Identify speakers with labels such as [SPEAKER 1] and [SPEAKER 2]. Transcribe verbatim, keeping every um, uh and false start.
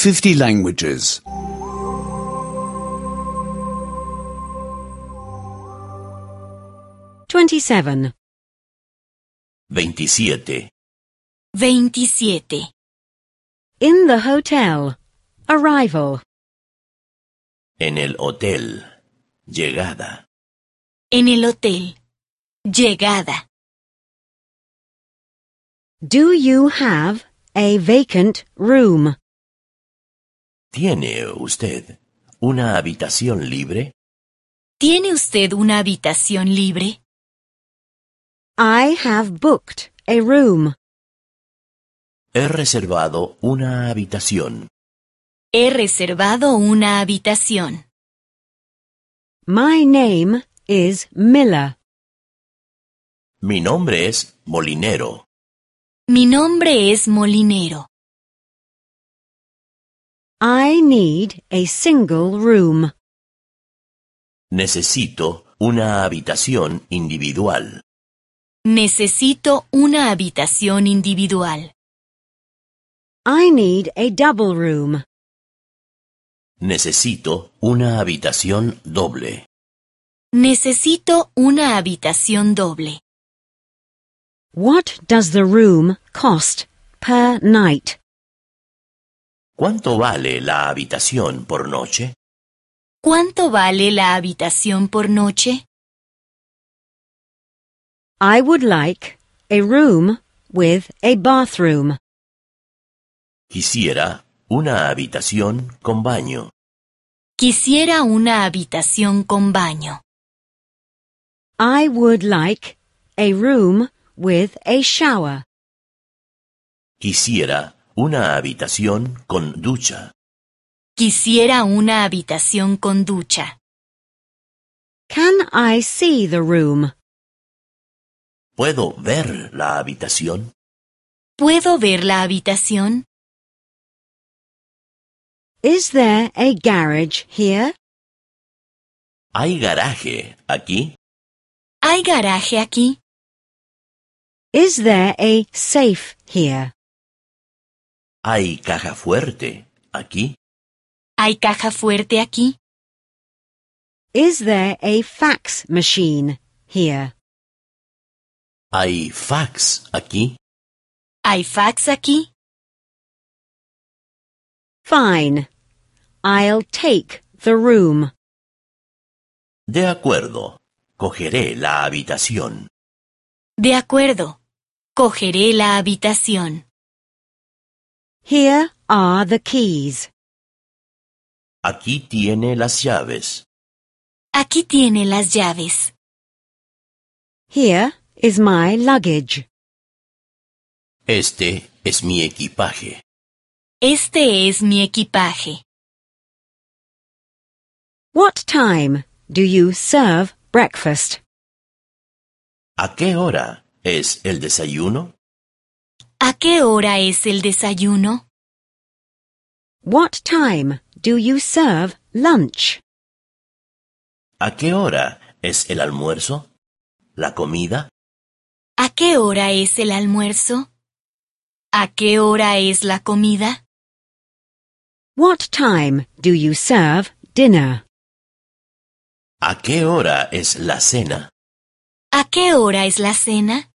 [SPEAKER 1] fifty languages.
[SPEAKER 2] twenty-seven.
[SPEAKER 3] veintisiete.
[SPEAKER 4] veintisiete.
[SPEAKER 2] In the hotel. Arrival.
[SPEAKER 3] En el hotel. Llegada.
[SPEAKER 4] En el hotel. Llegada.
[SPEAKER 2] Do you have a vacant room?
[SPEAKER 3] ¿Tiene usted una habitación libre?
[SPEAKER 4] ¿Tiene usted una habitación libre?
[SPEAKER 2] I have booked a room.
[SPEAKER 3] He reservado una habitación.
[SPEAKER 4] He reservado una habitación.
[SPEAKER 2] My name is Miller.
[SPEAKER 3] Mi nombre es Molinero.
[SPEAKER 4] Mi nombre es Molinero.
[SPEAKER 2] I need a single room.
[SPEAKER 3] Necesito una habitación individual.
[SPEAKER 4] Necesito una habitación individual.
[SPEAKER 2] I need a double room.
[SPEAKER 3] Necesito una habitación doble.
[SPEAKER 4] Necesito una habitación doble.
[SPEAKER 2] What does the room cost per night?
[SPEAKER 3] ¿Cuánto vale la habitación por noche?
[SPEAKER 4] ¿Cuánto vale la habitación por noche?
[SPEAKER 2] I would like a room with a bathroom.
[SPEAKER 3] Quisiera una habitación con baño.
[SPEAKER 4] Quisiera una habitación con baño.
[SPEAKER 2] I would like a room with a shower.
[SPEAKER 3] Quisiera una habitación con ducha.
[SPEAKER 4] Quisiera una habitación con ducha.
[SPEAKER 2] Can I see the room?
[SPEAKER 3] ¿Puedo ver la habitación?
[SPEAKER 4] ¿Puedo ver la habitación?
[SPEAKER 2] Is there a garage here?
[SPEAKER 3] ¿Hay garaje aquí?
[SPEAKER 4] ¿Hay garaje aquí?
[SPEAKER 2] Is there a safe here?
[SPEAKER 3] ¿Hay caja fuerte aquí?
[SPEAKER 4] ¿Hay caja fuerte aquí?
[SPEAKER 2] Is there a fax machine here?
[SPEAKER 3] ¿Hay fax aquí?
[SPEAKER 4] ¿Hay fax aquí?
[SPEAKER 2] Fine. I'll take the room.
[SPEAKER 3] De acuerdo. Cogeré la habitación.
[SPEAKER 4] De acuerdo. Cogeré la habitación.
[SPEAKER 2] Here are the keys.
[SPEAKER 3] Aquí tiene las llaves.
[SPEAKER 4] Aquí tiene las llaves.
[SPEAKER 2] Here is my luggage.
[SPEAKER 3] Este es mi equipaje.
[SPEAKER 4] Este es mi equipaje.
[SPEAKER 2] What time do you serve breakfast?
[SPEAKER 3] ¿A qué hora es el desayuno?
[SPEAKER 4] ¿A qué hora es el desayuno?
[SPEAKER 2] What time do you serve lunch?
[SPEAKER 3] ¿A qué hora es el almuerzo? ¿La comida?
[SPEAKER 4] ¿A qué hora es el almuerzo? ¿A qué hora es la comida?
[SPEAKER 2] What time do you serve dinner?
[SPEAKER 3] ¿A qué hora es la cena?
[SPEAKER 4] ¿A qué hora es la cena?